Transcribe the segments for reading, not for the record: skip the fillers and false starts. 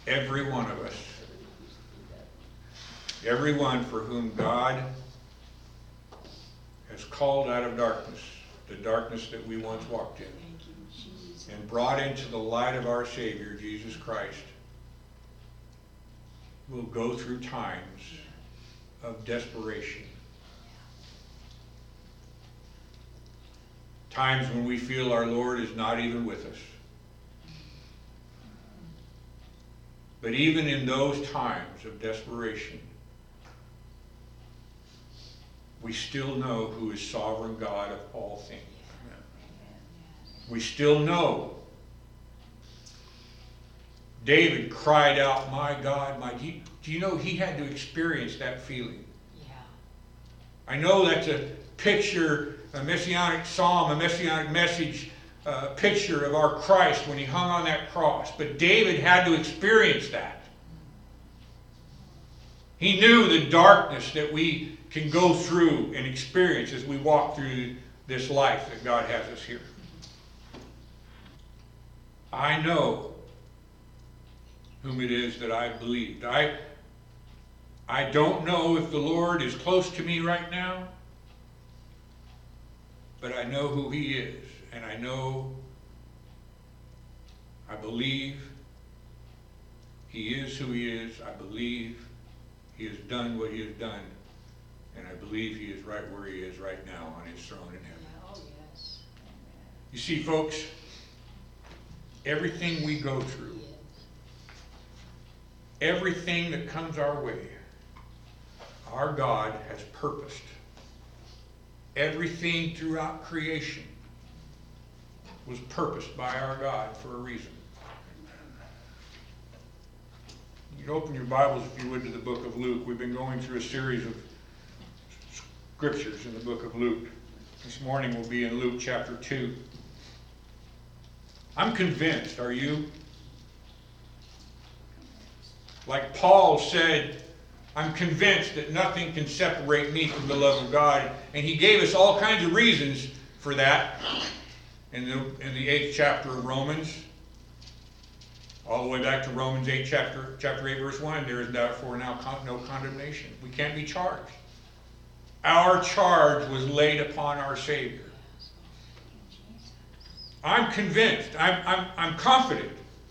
Every one of us. Everyone for whom God has called out of darkness, the darkness that we once walked in, and brought into the light of our Savior, Jesus Christ, will go through times of desperation. Times when we feel our Lord is not even with us. But even in those times of desperation, we still know who is sovereign God of all things. We still know. David cried out, "My God, my..." Do you know he had to experience that feeling? Yeah. I know that's a picture, a messianic psalm, a messianic message, picture of our Christ when he hung on that cross. But David had to experience that. He knew the darkness that we can go through and experience as we walk through this life that God has us here. I know whom it is that I believed. I don't know if the Lord is close to me right now, but I know who he is, and I believe he is who he is. I believe he has done what he has done, and I believe he is right where he is right now on his throne in heaven. Oh, yes. You see, folks, everything we go through, everything that comes our way, our God has purposed. Everything throughout creation was purposed by our God for a reason. You can open your Bibles, if you would, to the book of Luke. We've been going through a series of scriptures in the book of Luke. This morning we'll be in Luke chapter 2. I'm convinced, are you? Like Paul said, I'm convinced that nothing can separate me from the love of God. And he gave us all kinds of reasons for that in the 8th chapter of Romans. All the way back to Romans 8, chapter 8, verse 1. There is therefore now no condemnation. We can't be charged. Our charge was laid upon our Savior. I'm convinced. I'm confident.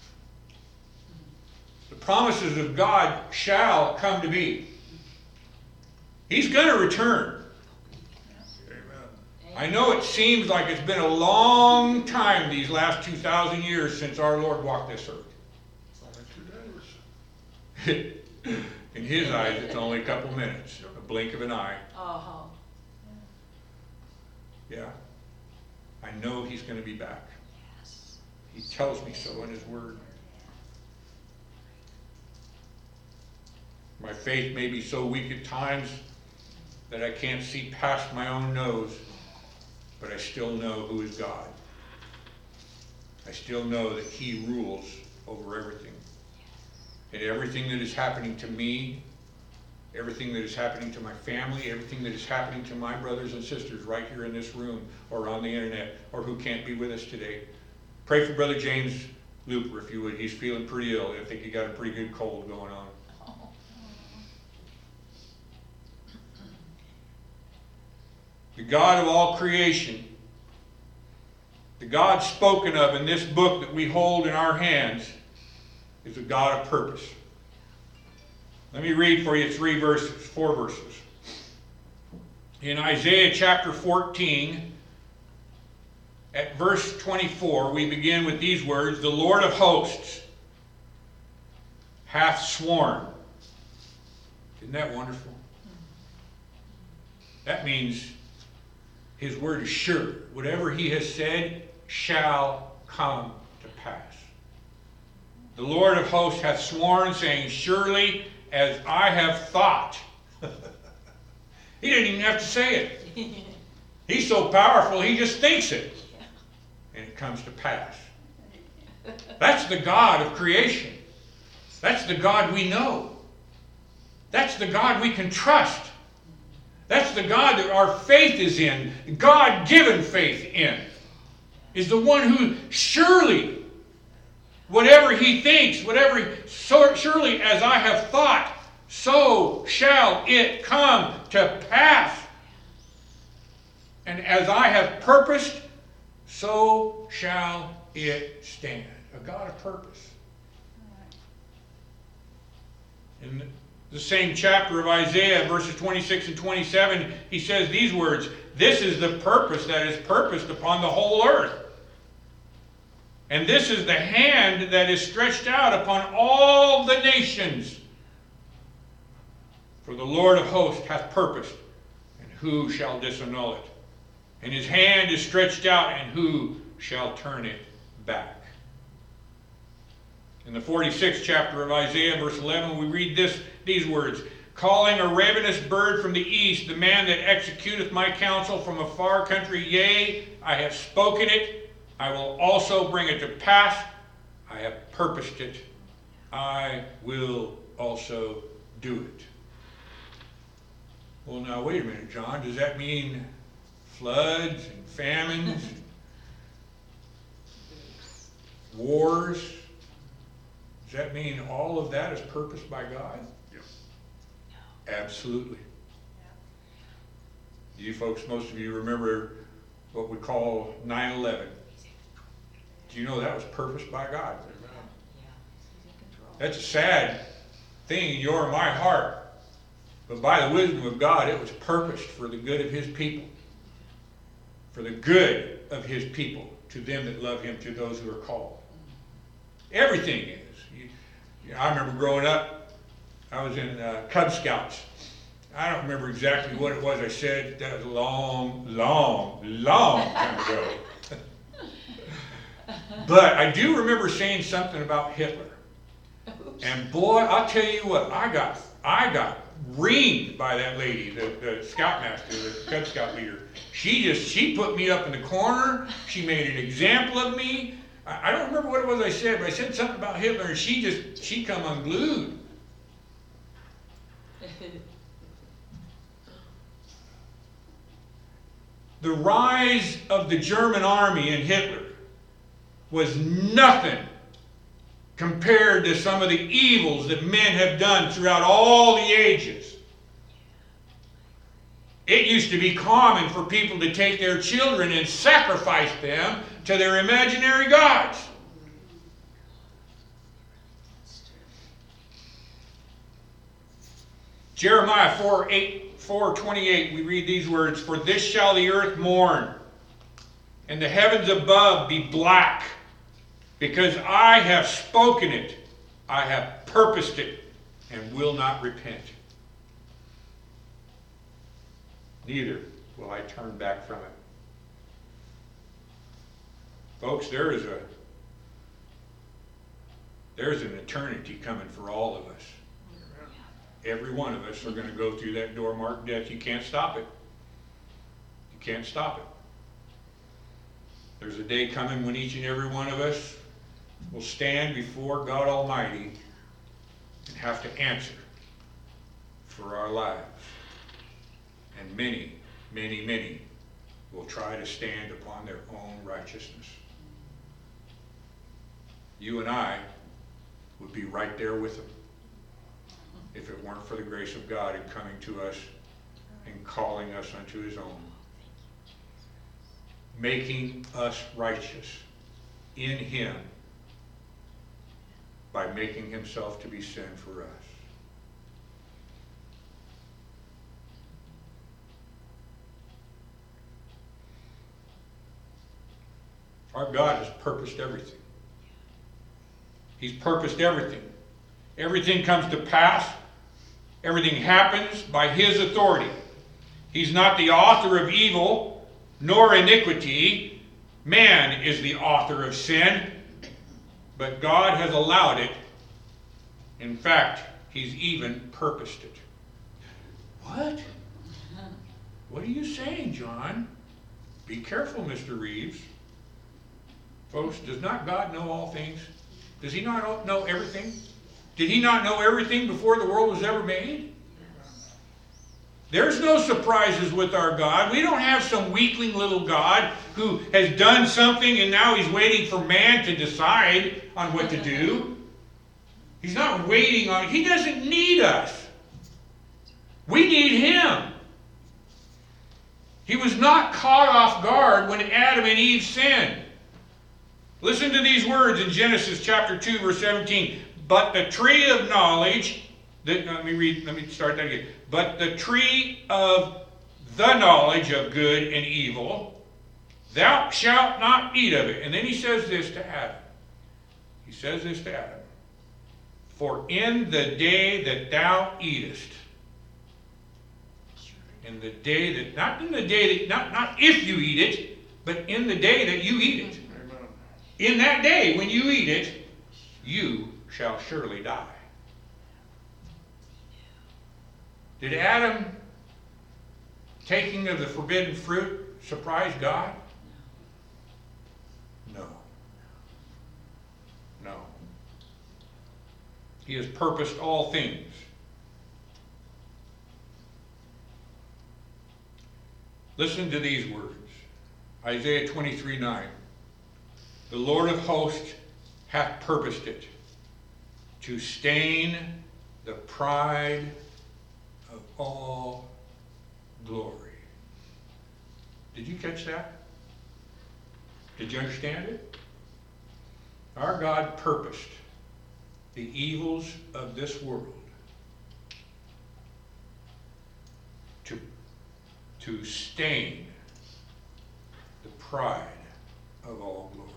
The promises of God shall come to be. He's going to return. Amen. I know it seems like it's been a long time these last 2,000 years since our Lord walked this earth. In his eyes, it's only a couple minutes, a blink of an eye. Uh-huh. Yeah. I know he's going to be back. Yes. He tells me so in his word. My faith may be so weak at times that I can't see past my own nose, but I still know who is God. I still know that he rules over everything. And everything that is happening to me, everything that is happening to my family, everything that is happening to my brothers and sisters right here in this room or on the internet or who can't be with us today. Pray for Brother James Looper, if you would. He's feeling pretty ill. I think he got a pretty good cold going on. The God of all creation, the God spoken of in this book that we hold in our hands, is a God of purpose. Let me read for you 4 verses. In Isaiah chapter 14, at verse 24, we begin with these words: "The Lord of hosts hath sworn." Isn't that wonderful? That means his word is sure. Whatever he has said shall come to pass. The Lord of hosts hath sworn, saying, "Surely as I have thought." He didn't even have to say it. He's so powerful, he just thinks it. And it comes to pass. That's the God of creation. That's the God we know. That's the God we can trust. That's the God that our faith is in, God-given faith in, is the one who surely Whatever he thinks, surely as I have thought, so shall it come to pass. And as I have purposed, so shall it stand. A God of purpose. In the same chapter of Isaiah, verses 26 and 27, he says these words, "This is the purpose that is purposed upon the whole earth. And this is the hand that is stretched out upon all the nations. For the Lord of hosts hath purposed, and who shall disannul it? And his hand is stretched out, and who shall turn it back?" In the 46th chapter of Isaiah, verse 11, we read these words, "Calling a ravenous bird from the east, the man that executeth my counsel from a far country, yea, I have spoken it, I will also bring it to pass, I have purposed it, I will also do it." Well, now, wait a minute, John. Does that mean floods and famines, wars? Does that mean all of that is purposed by God? Yes. Absolutely. You folks, most of you remember what we call 9/11. Do you know that was purposed by God? That's a sad thing in your and my heart. But by the wisdom of God, it was purposed for the good of his people. For the good of his people, to them that love him, to those who are called. Everything is. I remember growing up, I was in Cub Scouts. I don't remember exactly what it was I said. That was a long, long, long time ago. But I do remember saying something about Hitler. And boy, I'll tell you what, I got reamed by that lady, the scoutmaster, the Cub Scout leader. She put me up in the corner. She made an example of me. I don't remember what it was I said, but I said something about Hitler, and she come unglued. The rise of the German army and Hitler was nothing compared to some of the evils that men have done throughout all the ages. It used to be common for people to take their children and sacrifice them to their imaginary gods. Jeremiah 4:28, we read these words, "For this shall the earth mourn, and the heavens above be black, because I have spoken it, I have purposed it, and will not repent. Neither will I turn back from it." Folks, there's an eternity coming for all of us. Every one of us are going to go through that door marked death. You can't stop it. You can't stop it. There's a day coming when each and every one of us will stand before God Almighty and have to answer for our lives. And many, many, many will try to stand upon their own righteousness. You and I would be right there with them if it weren't for the grace of God in coming to us and calling us unto his own, making us righteous in him by making himself to be sin for us. Our God has purposed everything. He's purposed everything. Everything comes to pass. Everything happens by his authority. He's not the author of evil nor iniquity. Man is the author of sin, but God has allowed it. In fact, he's even purposed it. What? What are you saying, John? Be careful, Mr. Reeves. Folks, does not God know all things? Does he not know everything? Did he not know everything before the world was ever made? There's no surprises with our God. We don't have some weakling little God who has done something and now he's waiting for man to decide on what to do. He's not waiting on, he doesn't need us. We need him. He was not caught off guard when Adam and Eve sinned. Listen to these words in Genesis chapter 2, verse 17. But the tree of knowledge, let me start that again. But the tree of the knowledge of good and evil, thou shalt not eat of it. And then he says this to Adam. He says this to Adam. For in the day that thou eatest, in the day that, not in the day that, not if you eat it, but in the day that you eat it. In that day when you eat it, you shall surely die. Did Adam taking of the forbidden fruit surprise God? No. No. He has purposed all things. Listen to these words. Isaiah 23:9. The Lord of hosts hath purposed it, to stain the pride of all glory. Did you catch that? Did you understand it? Our God purposed the evils of this world to stain the pride of all glory,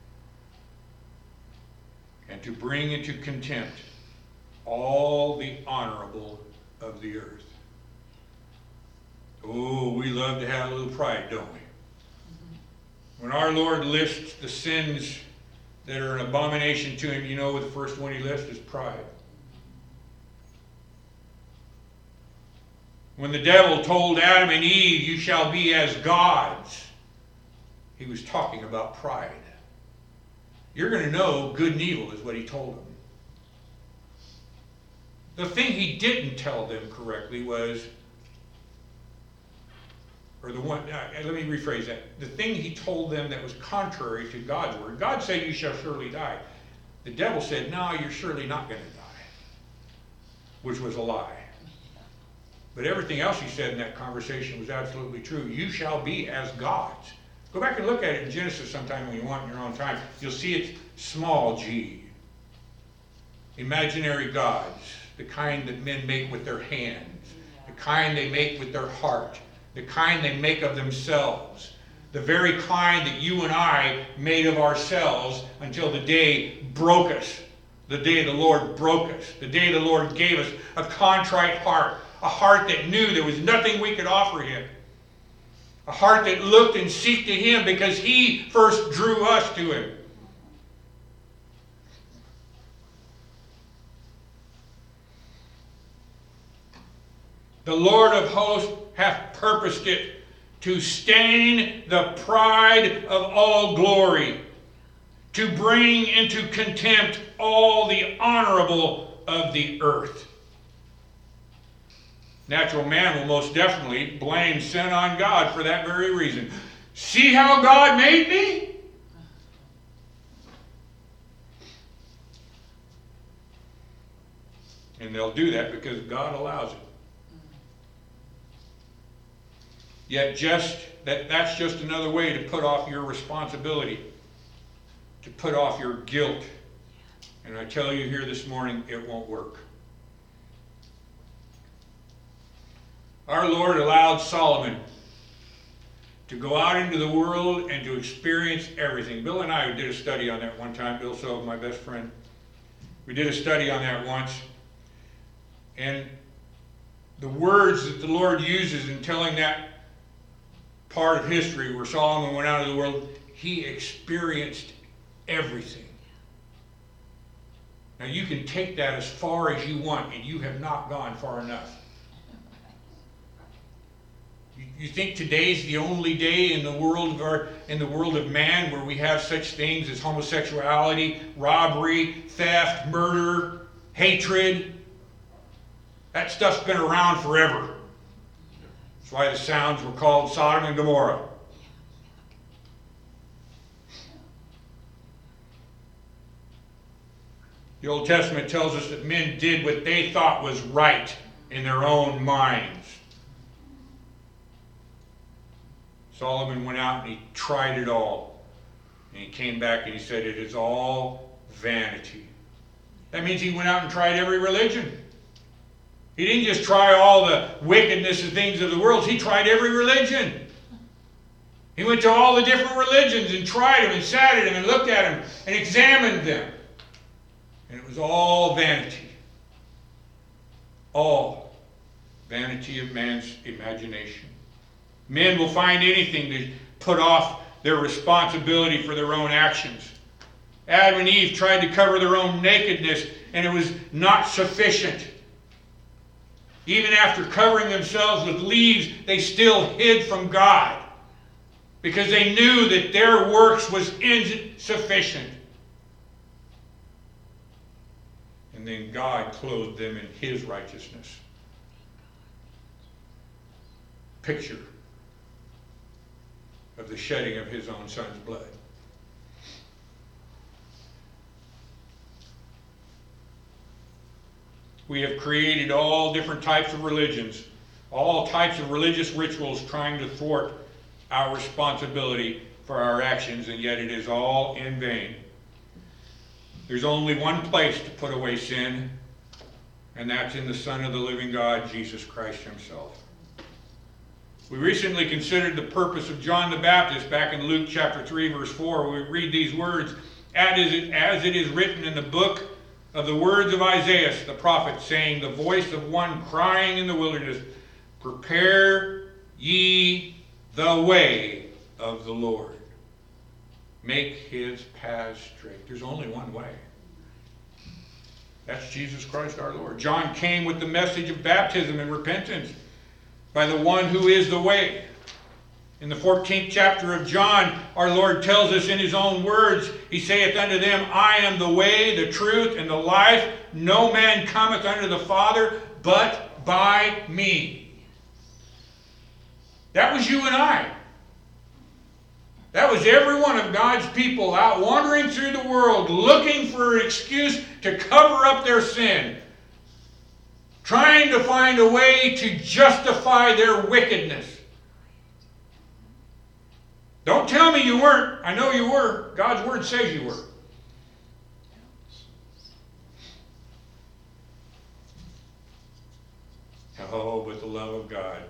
and to bring into contempt all the honorable of the earth. Oh, we love to have a little pride, don't we? When our Lord lists the sins that are an abomination to him, you know the first one he lists is pride. When the devil told Adam and Eve, you shall be as gods, he was talking about pride. You're going to know good and evil is what he told them. The thing he didn't tell them correctly was, let me rephrase that. The thing he told them that was contrary to God's word. God said, you shall surely die. The devil said, no, you're surely not going to die. Which was a lie. But everything else he said in that conversation was absolutely true. You shall be as gods. Go back and look at it in Genesis sometime when you want in your own time. You'll see it's small g. Imaginary gods. The kind that men make with their hands. The kind they make with their heart. The kind they make of themselves. The very kind that you and I made of ourselves until the day broke us. The day the Lord broke us. The day the Lord gave us a contrite heart. A heart that knew there was nothing we could offer him. A heart that looked and seeked to him because he first drew us to him. The Lord of hosts hath purposed it to stain the pride of all glory, to bring into contempt all the honorable of the earth. Natural man will most definitely blame sin on God for that very reason. See how God made me? And they'll do that because God allows it. Yet that's just another way to put off your responsibility, to put off your guilt. And I tell you here this morning, it won't work. Our Lord allowed Solomon to go out into the world and to experience everything. Bill and I did a study on that one time. Bill Silva, my best friend. We did a study on that once. And the words that the Lord uses in telling that part of history where Solomon went out into the world, he experienced everything. Now you can take that as far as you want, and you have not gone far enough. You think today's the only day in the world of man where we have such things as homosexuality, robbery, theft, murder, hatred? That stuff's been around forever. That's why the sounds were called Sodom and Gomorrah. The Old Testament tells us that men did what they thought was right in their own minds. Solomon went out and he tried it all. And he came back and he said, it is all vanity. That means he went out and tried every religion. He didn't just try all the wickedness and things of the world. He tried every religion. He went to all the different religions and tried them and sat at them and looked at them and examined them. And it was all vanity. All vanity of man's imagination. Men will find anything to put off their responsibility for their own actions. Adam and Eve tried to cover their own nakedness, and it was not sufficient. Even after covering themselves with leaves, they still hid from God because they knew that their works was insufficient. And then God clothed them in His righteousness. Picture of the shedding of His own Son's blood. We have created all different types of religions, all types of religious rituals trying to thwart our responsibility for our actions, and yet it is all in vain. There's only one place to put away sin, and that's in the Son of the living God, Jesus Christ Himself. We recently considered the purpose of John the Baptist back in Luke chapter 3, verse 4. We read these words, as it is written in the book of the words of Isaiah, the prophet, saying, the voice of one crying in the wilderness, prepare ye the way of the Lord. Make His paths straight. There's only one way. That's Jesus Christ our Lord. John came with the message of baptism and repentance by the one who is the way. In the 14th chapter of John, our Lord tells us in His own words, He saith unto them, I am the way, the truth, and the life. No man cometh unto the Father but by me. That was you and I. That was every one of God's people out wandering through the world looking for an excuse to cover up their sin. Trying to find a way to justify their wickedness. Don't tell me you weren't. I know you were. God's Word says you were. Oh, but the love of God.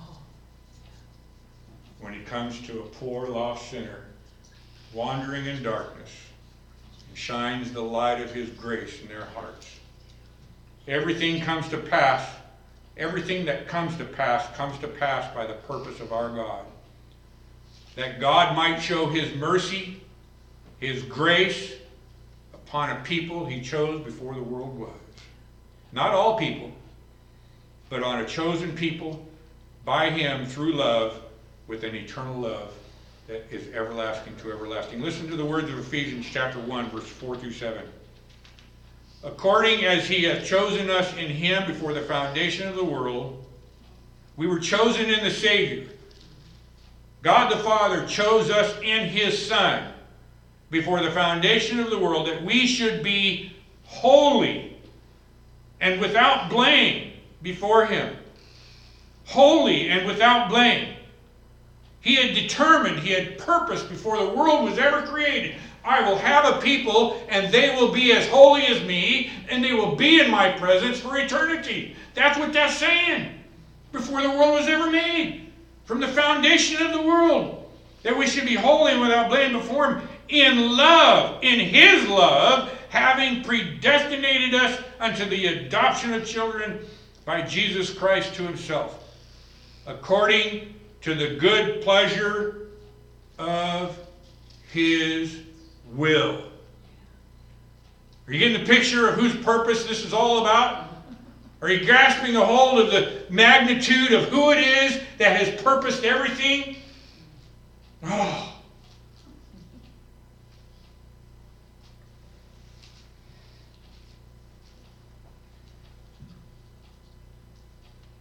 When He comes to a poor lost sinner wandering in darkness and shines the light of His grace in their hearts. Everything comes to pass. Everything that comes to pass by the purpose of our God. That God might show His mercy, His grace upon a people He chose before the world was. Not all people, but on a chosen people by Him through love, with an eternal love that is everlasting to everlasting. Listen to the words of Ephesians chapter 1, verse 4 through 7. According as He hath chosen us in Him before the foundation of the world, we were chosen in the Savior. God the Father chose us in His Son before the foundation of the world, that we should be holy and without blame before Him. Holy and without blame. He had determined, He had purposed before the world was ever created. I will have a people, and they will be as holy as me, and they will be in my presence for eternity. That's what that's saying. Before the world was ever made. From the foundation of the world. That we should be holy and without blame before Him in love, in His love, having predestinated us unto the adoption of children by Jesus Christ to Himself, according to the good pleasure of His will. Are you getting the picture of whose purpose this is all about? Are you grasping a hold of the magnitude of who it is that has purposed everything? Oh.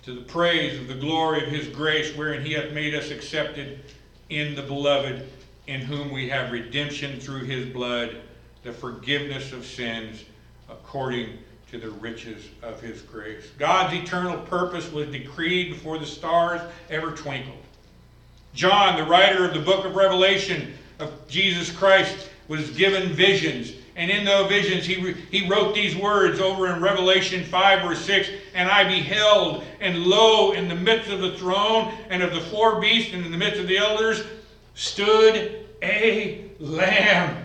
to the praise of the glory of his grace, wherein he hath made us accepted in the beloved, in whom we have redemption through his blood, the forgiveness of sins, according to the riches of his grace. God's eternal purpose was decreed before the stars ever twinkled. John, the writer of the book of Revelation of Jesus Christ, was given visions. And in those visions, he wrote these words over in Revelation 5 verse 6, "And I beheld, and lo, in the midst of the throne and of the four beasts, and in the midst of the elders, stood a lamb."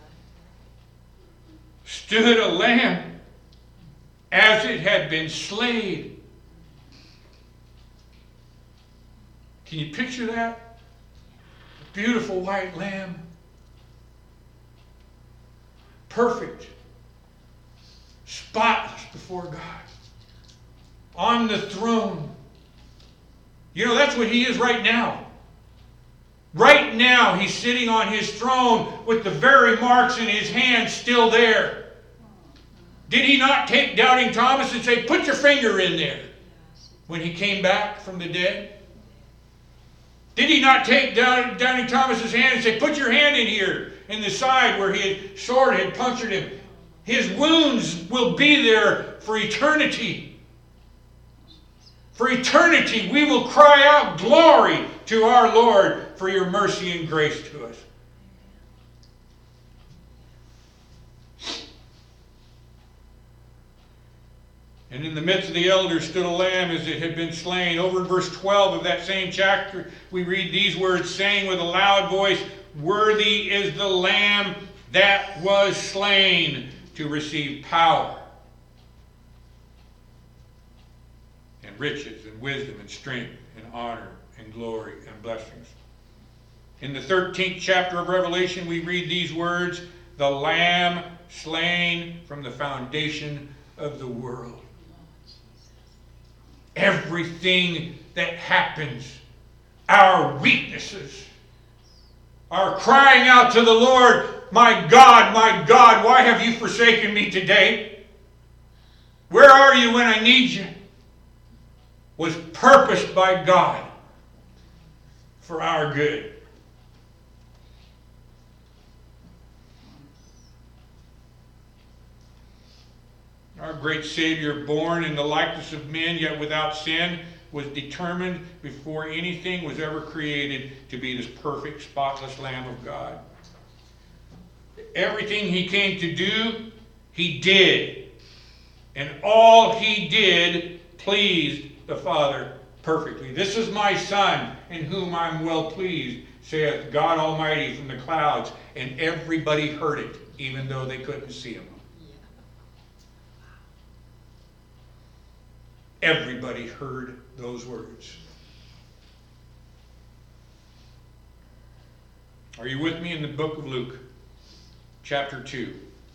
Stood a lamb, as it had been slain. Can you picture that? A beautiful white lamb. Perfect. Spotless before God. On the throne. You know, that's what he is right now. Right now, he's sitting on his throne with the very marks in his hands still there. Did he not take doubting Thomas and say, "Put your finger in there," when he came back from the dead? Did he not take doubting Thomas's hand and say, "Put your hand in here," in the side where his sword had punctured him? His wounds will be there for eternity. For eternity, we will cry out glory to our Lord for your mercy and grace to us. And in the midst of the elders stood a lamb as it had been slain. Over in verse 12 of that same chapter, we read these words, saying with a loud voice, "Worthy is the lamb that was slain to receive power and riches and wisdom and strength and honor and glory and blessings." In the 13th chapter of Revelation, we read these words, "The lamb slain from the foundation of the world." Everything that happens, our weaknesses, our crying out to the Lord, my God, why have you forsaken me today? Where are you when I need you?" was purposed by God for our good. Our great Savior, born in the likeness of men, yet without sin, was determined before anything was ever created to be this perfect, spotless Lamb of God. Everything he came to do, he did. And all he did pleased the Father perfectly. "This is my Son, in whom I am well pleased, saith God Almighty from the clouds." And everybody heard it, even though they couldn't see him. Everybody heard those words. Are you with me in the book of Luke, chapter 2?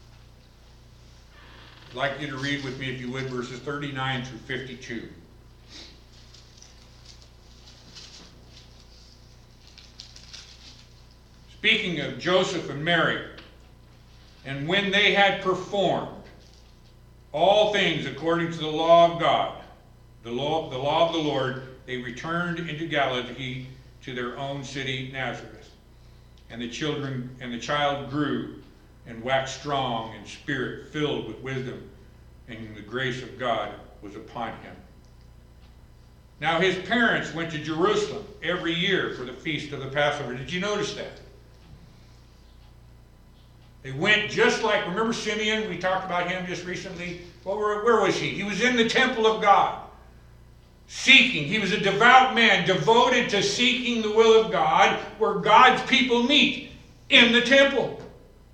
I'd like you to read with me, if you would, verses 39 through 52. Speaking of Joseph and Mary, "And when they had performed all things according to the law of God, the law of the Lord, they returned into Galilee to their own city Nazareth. And the child grew and waxed strong in spirit, filled with wisdom, and the grace of God was upon him. Now his parents went to Jerusalem every year for the feast of the Passover." Did you notice that? They went just like, remember Simeon? We talked about him just recently. Well, where was he? He was in the temple of God. Seeking. He was a devout man, devoted to seeking the will of God, where God's people meet, in the temple.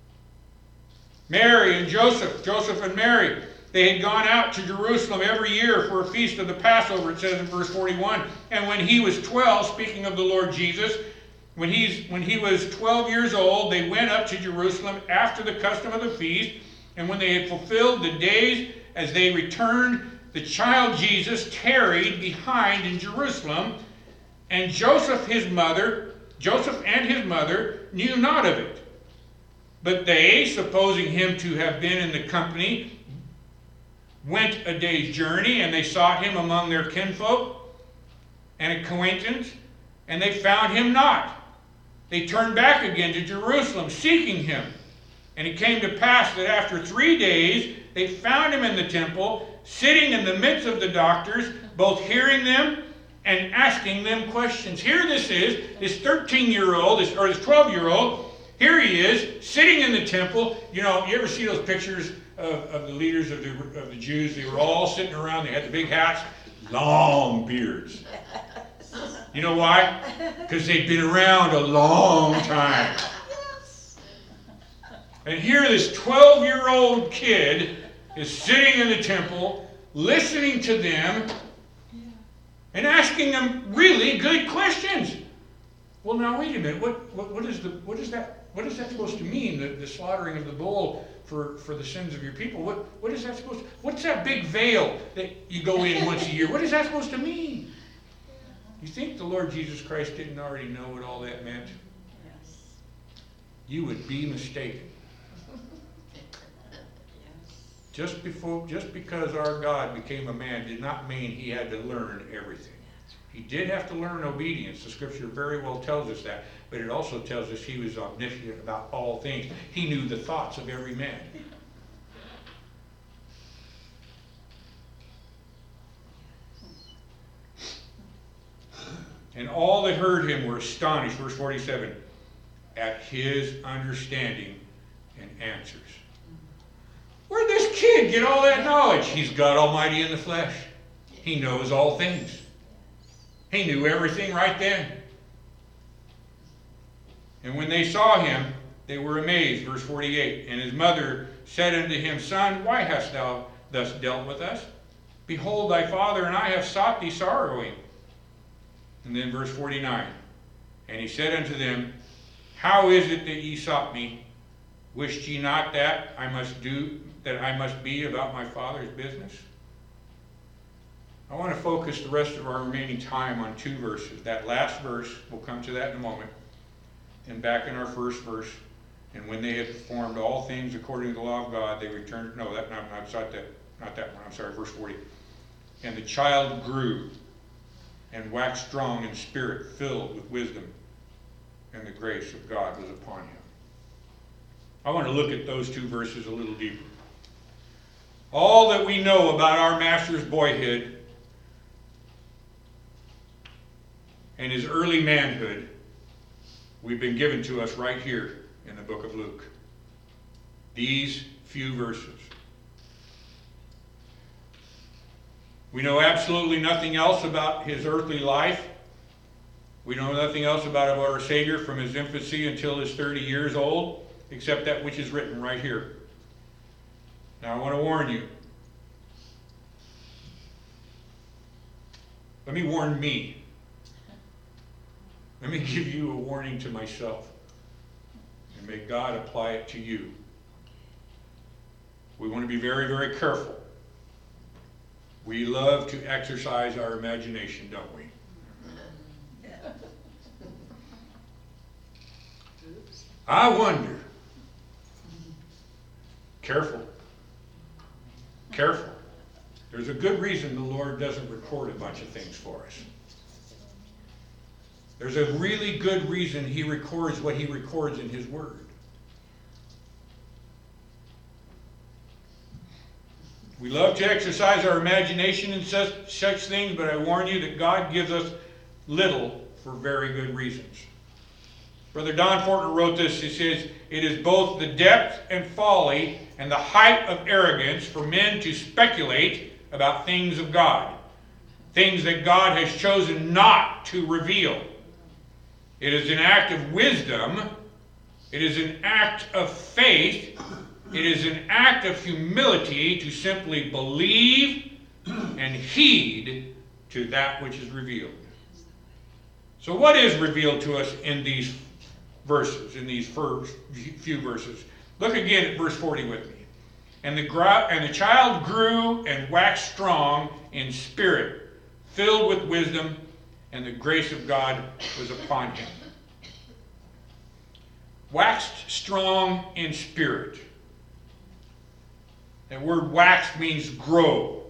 Mary and Joseph and Mary, they had gone out to Jerusalem every year for a feast of the Passover, it says in verse 41. And when he was 12, speaking of the Lord Jesus, when he was 12 years old, they went up to Jerusalem after the custom of the feast. And when they had fulfilled the days, as they returned, the child Jesus tarried behind in Jerusalem, and Joseph and his mother knew not of it. But they, supposing him to have been in the company, went a day's journey, and they sought him among their kinfolk and acquaintance, and they found him not. They turned back again to Jerusalem, seeking him. And it came to pass that after 3 days they found him in the temple, sitting in the midst of the doctors, both hearing them and asking them questions. Here this is, this 13-year-old, or this 12-year-old, here he is, sitting in the temple. You know, you ever see those pictures of the leaders of the Jews? They were all sitting around, they had the big hats, long beards. You know why? Because they'd been around a long time. And here this 12-year-old kid is sitting in the temple, listening to them, and asking them really good questions. Well, now wait a minute. What is that supposed to mean? The slaughtering of the bull for the sins of your people. What is that supposed to? What's that big veil that you go in once a year? What is that supposed to mean? You think the Lord Jesus Christ didn't already know what all that meant? Yes. You would be mistaken. Just because our God became a man did not mean he had to learn everything. He did have to learn obedience. The scripture very well tells us that. But it also tells us he was omniscient about all things. He knew the thoughts of every man. And all that heard him were astonished, verse 47, at his understanding and answers. Where'd this kid get all that knowledge? He's God Almighty in the flesh. He knows all things. He knew everything right then. And when they saw him, they were amazed. Verse 48. And his mother said unto him, Son, why hast thou thus dealt with us? Behold, thy father and I have sought thee sorrowing. And then verse 49. And he said unto them, How is it that ye sought me? Wished ye not that I must be about my Father's business? I want to focus the rest of our remaining time on 2 verses. That last verse, we'll come to that in a moment. And back in our first verse, and when they had performed all things according to the law of God, they returned. No, not that one. I'm sorry, verse 40. And the child grew and waxed strong in spirit, filled with wisdom, and the grace of God was upon him. I want to look at those 2 verses a little deeper. All that we know about our Master's boyhood and his early manhood, we've been given to us right here in the book of Luke. These few verses. We know absolutely nothing else about his earthly life. We know nothing else about our Savior from his infancy until his 30 years old, except that which is written right here. Now I want to warn you. Let me warn me. Let me give you a warning to myself. And may God apply it to you. We want to be very, very careful. We love to exercise our imagination, don't we? I wonder. Careful. Careful. There's a good reason the Lord doesn't record a bunch of things for us. There's a really good reason he records what he records in his word. We love to exercise our imagination in such things, but I warn you that God gives us little for very good reasons. Brother Don Fortner wrote this. He says, it is both the depth and folly and the height of arrogance for men to speculate about things of God, things that God has chosen not to reveal. It is an act of wisdom. It is an act of faith. It is an act of humility to simply believe and heed to that which is revealed. So what is revealed to us in these verses, in these first few verses? Look again at verse 40 with me. And the child grew and waxed strong in spirit, filled with wisdom, and the grace of God was upon him. Waxed strong in spirit. That word waxed means grow.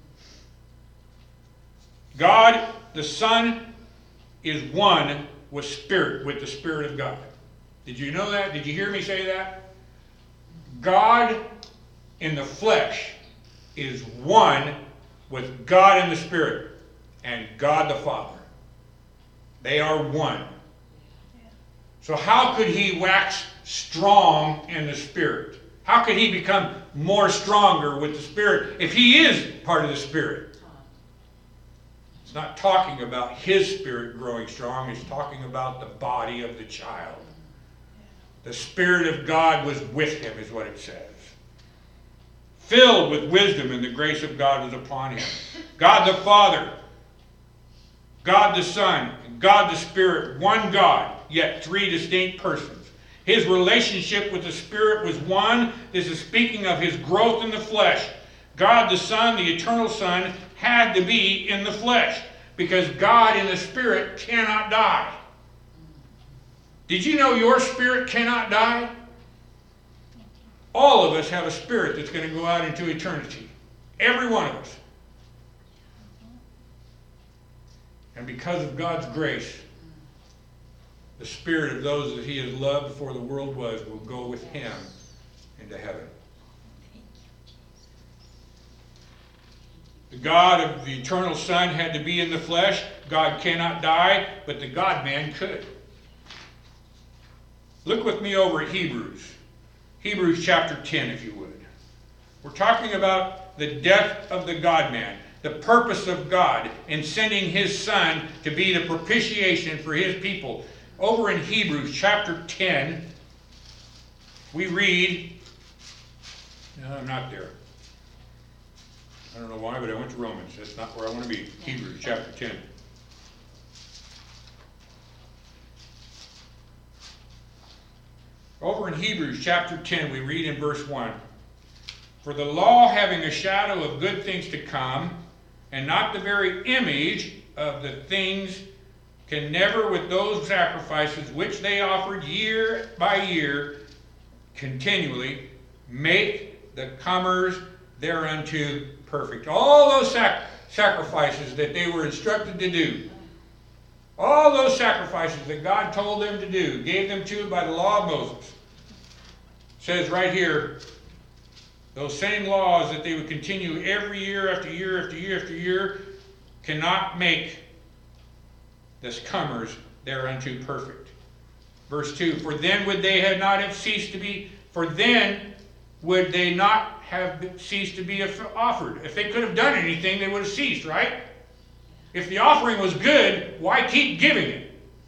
God, the Son, is one with Spirit, with the Spirit of God. Did you know that? Did you hear me say that? God in the flesh is one with God in the Spirit and God the Father. They are one. So how could he wax strong in the Spirit? How could he become more stronger with the Spirit if he is part of the Spirit? It's not talking about his spirit growing strong. It's talking about the body of the child. The Spirit of God was with him, is what it says. Filled with wisdom, and the grace of God was upon him. God the Father, God the Son, and God the Spirit, one God, yet three distinct persons. His relationship with the Spirit was one. This is speaking of his growth in the flesh. God the Son, the eternal Son, had to be in the flesh because God in the Spirit cannot die. Did you know your spirit cannot die? All of us have a spirit that's going to go out into eternity. Every one of us. And because of God's grace, the spirit of those that he has loved before the world was will go with him into heaven. The God of the eternal Son had to be in the flesh. God cannot die, but the God-man could. Look with me over at Hebrews. Hebrews chapter 10, if you would. We're talking about the death of the God-man. The purpose of God in sending his Son to be the propitiation for his people. Over in Hebrews chapter 10, we read... No, I'm not there. I don't know why, but I went to Romans. That's not where I want to be. Hebrews chapter 10. Over in Hebrews chapter 10, we read in verse 1, "For the law, having a shadow of good things to come, and not the very image of the things, can never with those sacrifices which they offered year by year continually make the comers thereunto perfect." All those sacrifices that they were instructed to do, all those sacrifices that God told them to do, gave them to by the law of Moses, says right here, those same laws that they would continue every year after year after year after year cannot make the comers thereunto perfect. Verse 2, for then would they not have ceased to be offered. If they could have done anything, they would have ceased, right? If the offering was good, why keep giving it?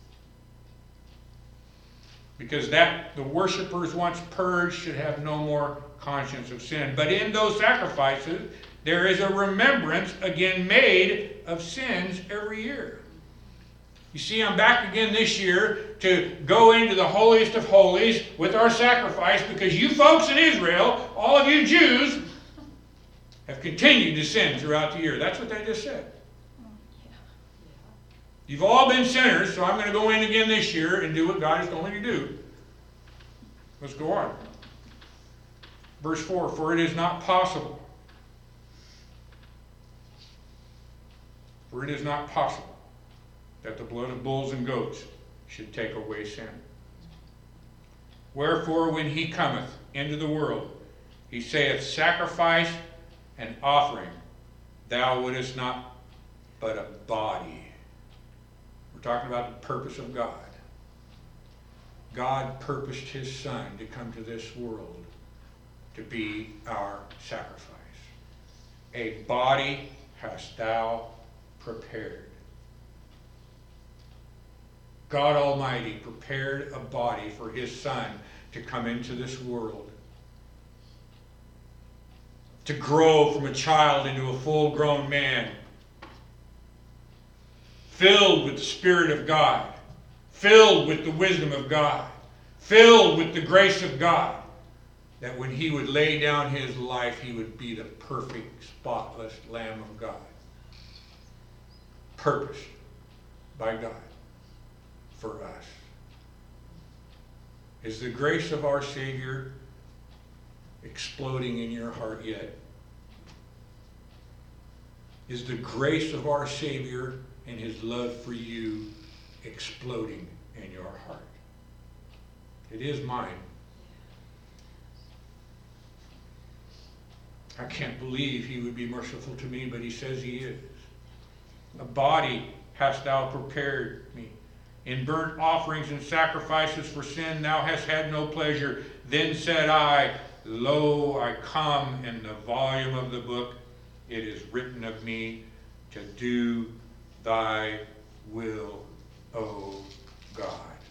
Because the worshipers, once purged, should have no more conscience of sin. But in those sacrifices, there is a remembrance again made of sins every year. You see, I'm back again this year to go into the holiest of holies with our sacrifice because you folks in Israel, all of you Jews, have continued to sin throughout the year. That's what they just said. You've all been sinners, so I'm going to go in again this year and do what God has told me to do. Let's go on. Verse 4, for it is not possible. For it is not possible that the blood of bulls and goats should take away sin. Wherefore, when he cometh into the world, he saith, sacrifice and offering thou wouldest not, but a body. We're talking about the purpose of God. God purposed his Son to come to this world to be our sacrifice. A body hast thou prepared. God Almighty prepared a body for his Son to come into this world. To grow from a child into a full-grown man. Filled with the Spirit of God. Filled with the wisdom of God. Filled with the grace of God. That when he would lay down his life, he would be the perfect, spotless Lamb of God. Purposed by God for us. Is the grace of our Savior exploding in your heart yet? Is the grace of our Savior and His love for you exploding in your heart? It is mine. I can't believe He would be merciful to me, but He says He is. A body hast thou prepared me. In burnt offerings and sacrifices for sin thou hast had no pleasure. Then said I, Lo, I come. In the volume of the book it is written of me to do thy will, O God.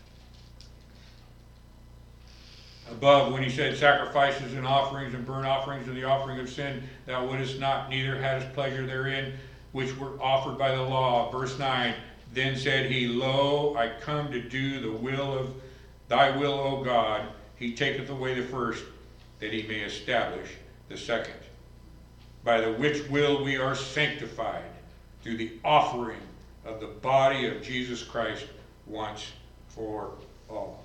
Above, when he said sacrifices and offerings and burnt offerings and the offering of sin, thou wouldest not, neither hadst pleasure therein, which were offered by the law. Verse 9, then said he, Lo, I come to do the will of thy will, O God. He taketh away the first, that he may establish the second. By the which will we are sanctified through the offering of the body of Jesus Christ once for all.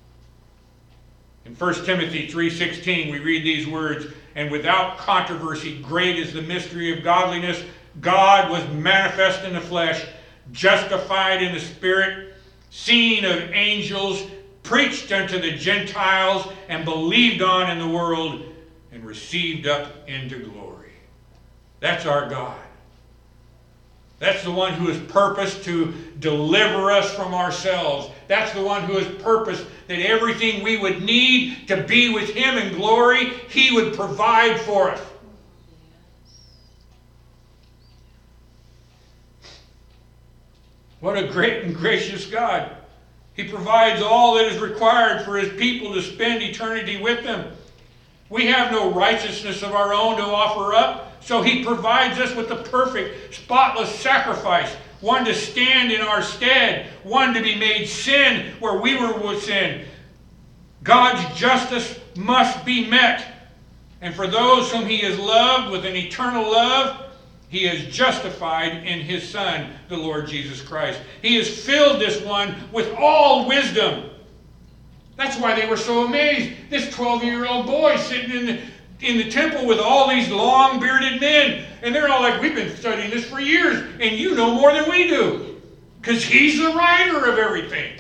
In 1 Timothy 3:16 we read these words, and without controversy great is the mystery of godliness. God was manifest in the flesh, justified in the Spirit, seen of angels, preached unto the Gentiles, and believed on in the world, and received up into glory. That's our God. That's the one who has purposed to deliver us from ourselves. That's the one who has purposed that everything we would need to be with Him in glory, He would provide for us. What a great and gracious God. He provides all that is required for His people to spend eternity with Him. We have no righteousness of our own to offer up, so He provides us with the perfect, spotless sacrifice, one to stand in our stead, one to be made sin where we were with sin. God's justice must be met. And for those whom He has loved with an eternal love, He has justified in His Son, the Lord Jesus Christ. He has filled this one with all wisdom. That's why they were so amazed. This 12-year-old boy sitting in the temple with all these long-bearded men. And they're all like, we've been studying this for years, and you know more than we do. Because he's the writer of everything.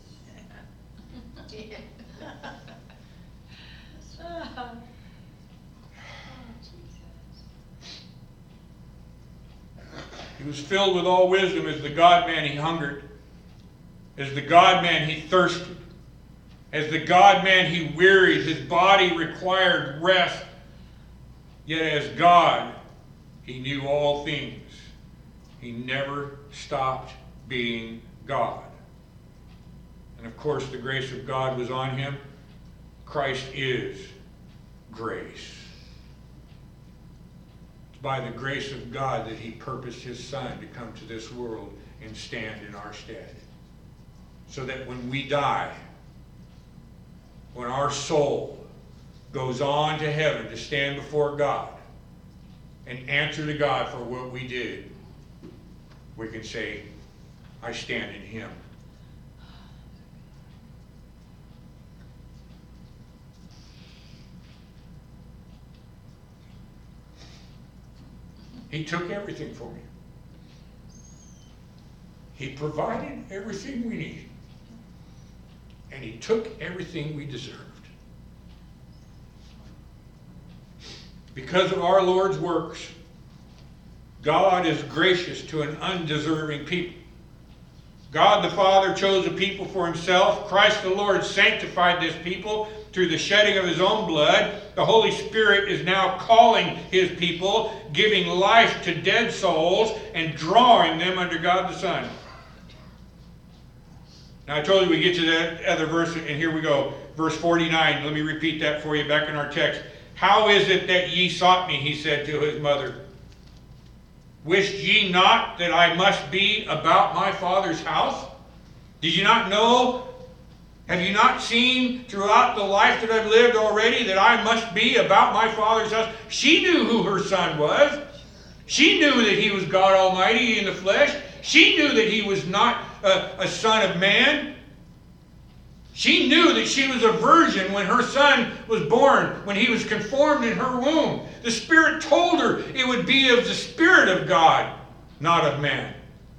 He was filled with all wisdom. As the God-man, He hungered. As the God-man, He thirsted. As the God-man, He wearied. His body required rest. Yet as God, He knew all things. He never stopped being God. And of course, the grace of God was on Him. Christ is grace. It's by the grace of God that He purposed His Son to come to this world and stand in our stead. So that when we die, when our soul goes on to heaven to stand before God and answer to God for what we did, we can say, I stand in Him. He took everything for me. He provided everything we needed. And He took everything we deserved. Because of our Lord's works, God is gracious to an undeserving people. God the Father chose a people for Himself. Christ the Lord sanctified this people through the shedding of His own blood. The Holy Spirit is now calling His people, giving life to dead souls and drawing them under God the Son. Now I told you we get to that other verse, and here we go. Verse 49. Let me repeat that for you back in our text. How is it that ye sought me, He said to His mother. Wished ye not that I must be about my Father's house? Did you not know? Have you not seen throughout the life that I've lived already that I must be about my Father's house? She knew who her Son was. She knew that He was God Almighty in the flesh. She knew that He was not a son of man. She knew that she was a virgin when her son was born, when he was conformed in her womb. The Spirit told her it would be of the Spirit of God, not of man.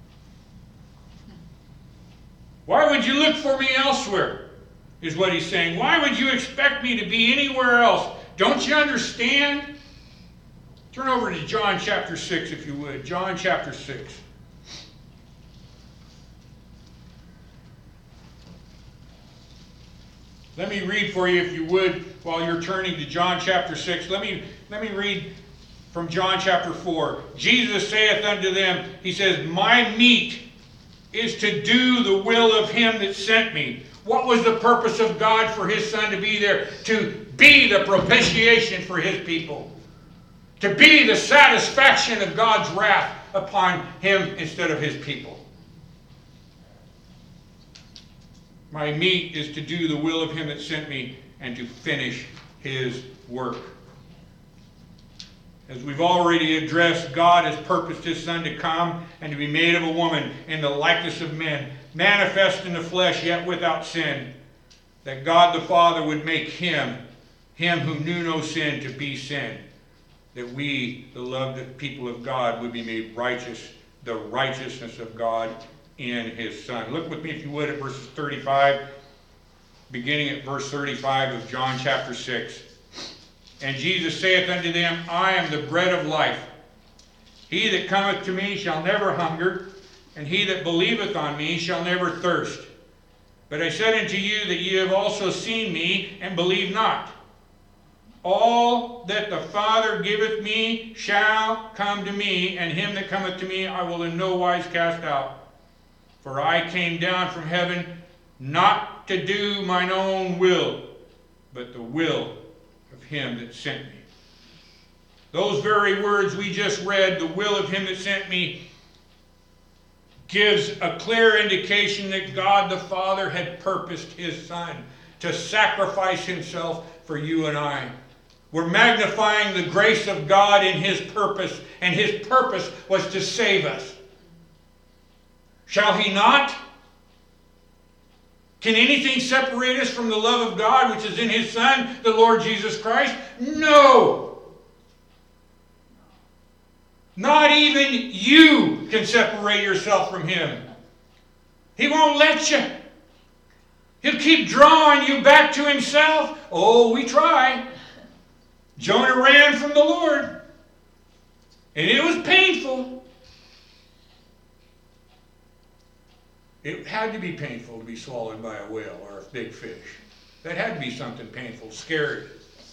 Why would you look for me elsewhere, is what he's saying. Why would you expect me to be anywhere else? Don't you understand? Turn over to John chapter 6, if you would. John chapter 6. Let me read for you, if you would, while you're turning to John chapter 6. Let me read from John chapter 4. Jesus saith unto them, he says, my meat is to do the will of him that sent me. What was the purpose of God for his Son to be there? To be the propitiation for his people. To be the satisfaction of God's wrath upon him instead of his people. My meat is to do the will of him that sent me and to finish his work. As we've already addressed, God has purposed his Son to come and to be made of a woman in the likeness of men, manifest in the flesh, yet without sin, that God the Father would make him who knew no sin, to be sin, that we, the loved people of God, would be made righteous, the righteousness of God in his Son. Look with me, if you would, at verses 35, beginning at verse 35 of John chapter 6. And Jesus saith unto them, I am the bread of life. He that cometh to me shall never hunger, and he that believeth on me shall never thirst. But I said unto you that ye have also seen me, and believe not. All that the Father giveth me shall come to me, and him that cometh to me I will in no wise cast out. For I came down from heaven not to do mine own will, but the will of him that sent me. Those very words we just read, the will of him that sent me, gives a clear indication that God the Father had purposed his Son to sacrifice himself for you and I. We're magnifying the grace of God in his purpose, and his purpose was to save us. Shall he not? Can anything separate us from the love of God which is in his Son, the Lord Jesus Christ? No! Not even you can separate yourself from him. He won't let you. He'll keep drawing you back to himself. Oh, we try. Jonah ran from the Lord. And it was painful. It had to be painful to be swallowed by a whale or a big fish. That had to be something painful, scary.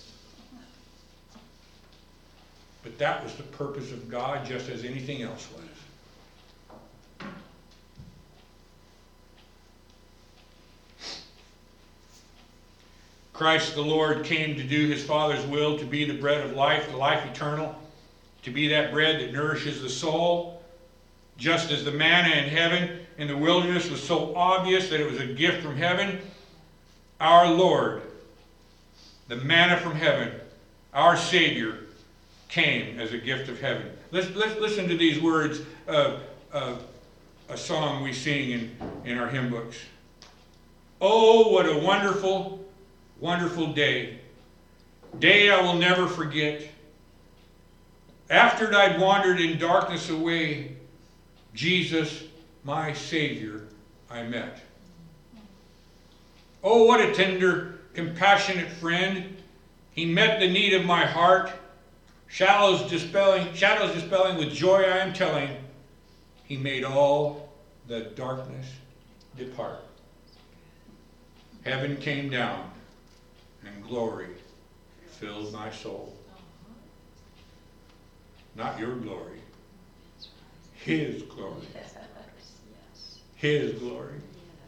But that was the purpose of God, just as anything else was. Christ the Lord came to do his Father's will, to be the bread of life, the life eternal, to be that bread that nourishes the soul, just as the manna in heaven in the wilderness was so obvious that it was a gift from heaven. Our Lord, the manna from heaven, our Savior, came as a gift of heaven. Let's listen to these words of a song we sing in our hymn books. Oh, what a wonderful, wonderful day. Day I will never forget. After I'd wandered in darkness away, Jesus, my Savior, I met. Oh, what a tender, compassionate friend. He met the need of my heart. Shadows dispelling with joy I am telling. He made all the darkness depart. Heaven came down and glory filled my soul. Not your glory. His glory. His glory.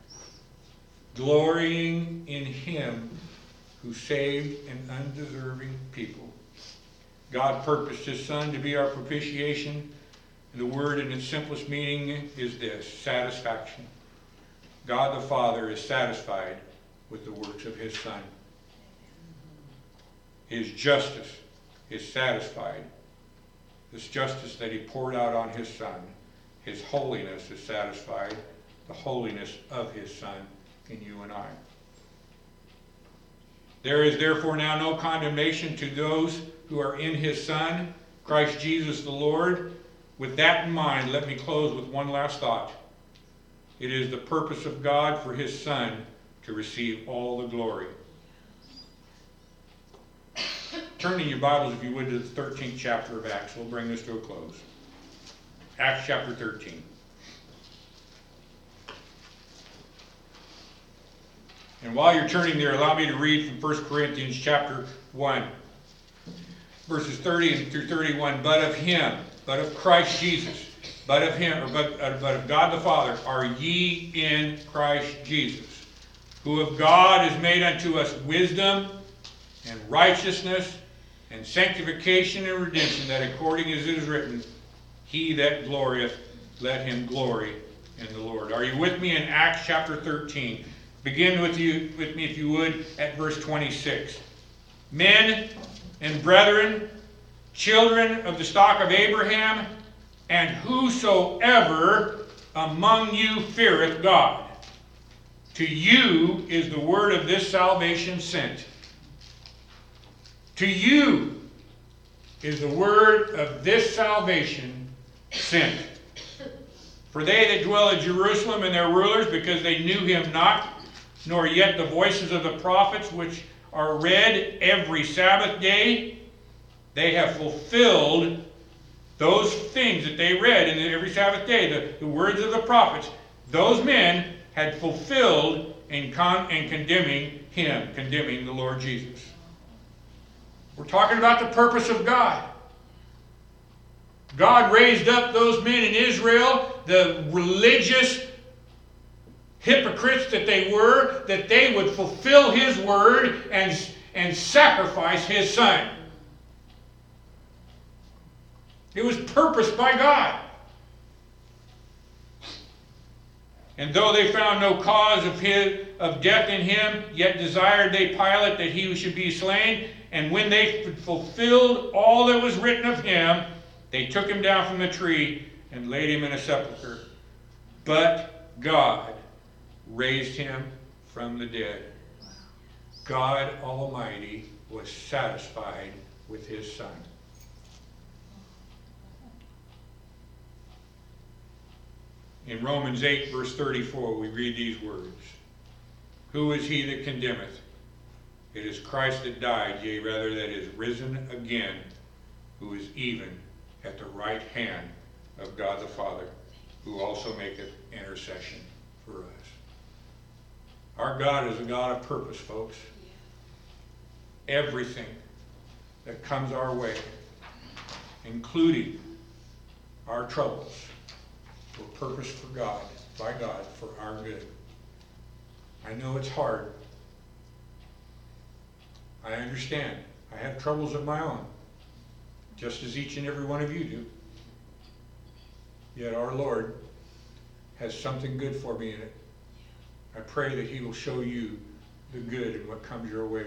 Glorying in him who saved an undeserving people. God purposed his Son to be our propitiation. And the word in its simplest meaning is this: satisfaction. God the Father is satisfied with the works of his Son. His justice is satisfied. This justice that he poured out on his Son. His holiness is satisfied. The holiness of his Son in you and I. There is therefore now no condemnation to those who are in his Son, Christ Jesus the Lord. With that in mind, let me close with one last thought. It is the purpose of God for his Son to receive all the glory. Turn in your Bibles, if you would, to the 13th chapter of Acts. We'll bring this to a close. Acts chapter 13. And while you're turning there, allow me to read from 1 Corinthians chapter 1, verses 30 through 31. But of him, but of Christ Jesus, but of him, but of God the Father, are ye in Christ Jesus, who of God is made unto us wisdom and righteousness and sanctification and redemption, that according as it is written, he that glorieth, let him glory in the Lord. Are you with me in Acts chapter 13? Begin with me, if you would, at verse 26. Men and brethren, children of the stock of Abraham, and whosoever among you feareth God, to you is the word of this salvation sent. To you is the word of this salvation sent. For they that dwell at Jerusalem and their rulers, because they knew him not, nor yet the voices of the prophets, which are read every Sabbath day, they have fulfilled those things that they read in every Sabbath day, the words of the prophets. Those men had fulfilled in condemning him, condemning the Lord Jesus. We're talking about the purpose of God. God raised up those men in Israel, the religious hypocrites that they were, that they would fulfill his word and sacrifice his Son. It was purposed by God. And though they found no cause of death in him, yet desired they Pilate that he should be slain. And when they fulfilled all that was written of him, they took him down from the tree and laid him in a sepulchre. But God raised him from the dead. God Almighty was satisfied with his Son. In Romans 8, verse 34, we read these words. Who is he that condemneth? It is Christ that died, yea, rather that is risen again, who is even at the right hand of God the Father, who also maketh intercession for us. Our God is a God of purpose, folks. Everything that comes our way, including our troubles, were purposed for God, by God, for our good. I know it's hard. I understand. I have troubles of my own, just as each and every one of you do. Yet our Lord has something good for me in it. I pray that he will show you the good in what comes your way